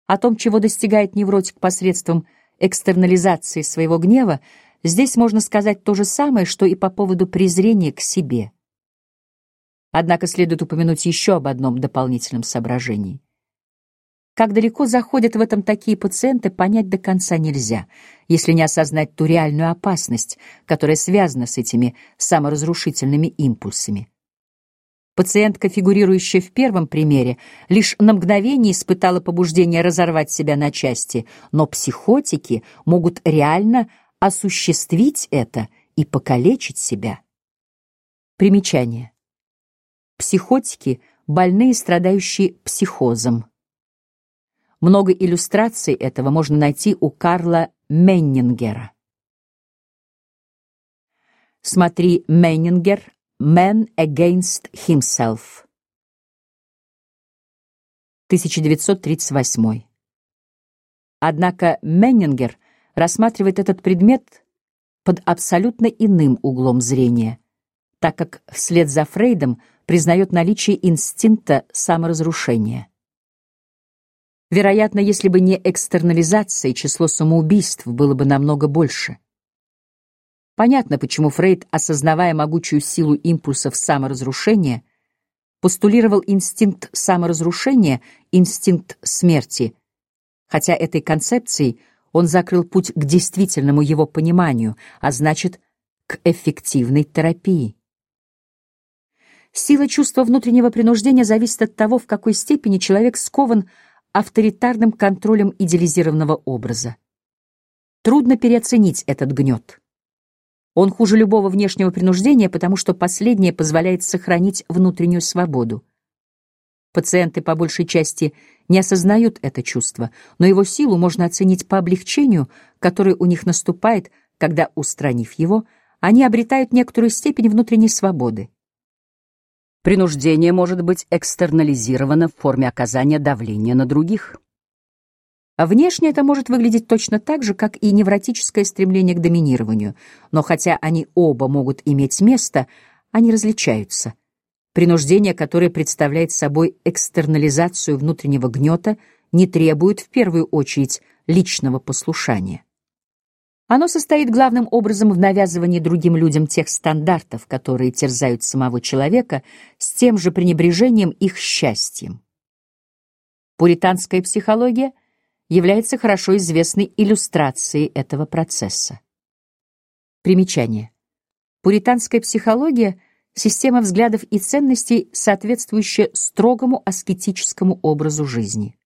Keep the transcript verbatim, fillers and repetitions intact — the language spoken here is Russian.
О том, чего достигает невротик посредством экстернализации своего гнева, здесь можно сказать то же самое, что и по поводу презрения к себе. Однако следует упомянуть еще об одном дополнительном соображении. Как далеко заходят в этом такие пациенты, понять до конца нельзя, если не осознать ту реальную опасность, которая связана с этими саморазрушительными импульсами. Пациентка, фигурирующая в первом примере, лишь на мгновение испытала побуждение разорвать себя на части, но психотики могут реально осуществить это и покалечить себя. Примечание. Психотики — больные, страдающие психозом. Много иллюстраций этого можно найти у Карла Меннингера. Смотри Меннингер «Man Against Himself», тысяча девятьсот тридцать восьмой. Однако Меннингер рассматривает этот предмет под абсолютно иным углом зрения, так как вслед за Фрейдом признает наличие инстинкта саморазрушения. Вероятно, если бы не экстернализация, число самоубийств было бы намного больше. Понятно, почему Фрейд, осознавая могучую силу импульсов саморазрушения, постулировал инстинкт саморазрушения, инстинкт смерти, хотя этой концепцией он закрыл путь к действительному его пониманию, а значит, к эффективной терапии. Сила чувства внутреннего принуждения зависит от того, в какой степени человек скован авторитарным контролем идеализированного образа. Трудно переоценить этот гнет. Он хуже любого внешнего принуждения, потому что последнее позволяет сохранить внутреннюю свободу. Пациенты по большей части не осознают это чувство, но его силу можно оценить по облегчению, которое у них наступает, когда, устранив его, они обретают некоторую степень внутренней свободы. Принуждение может быть экстернализировано в форме оказания давления на других. А внешне это может выглядеть точно так же, как и невротическое стремление к доминированию, но хотя они оба могут иметь место, они различаются. Принуждение, которое представляет собой экстернализацию внутреннего гнета, не требует в первую очередь личного послушания. Оно состоит главным образом в навязывании другим людям тех стандартов, которые терзают самого человека, с тем же пренебрежением их счастьем. Пуританская психология является хорошо известной иллюстрацией этого процесса. Примечание. Пуританская психология — система взглядов и ценностей, соответствующая строгому аскетическому образу жизни.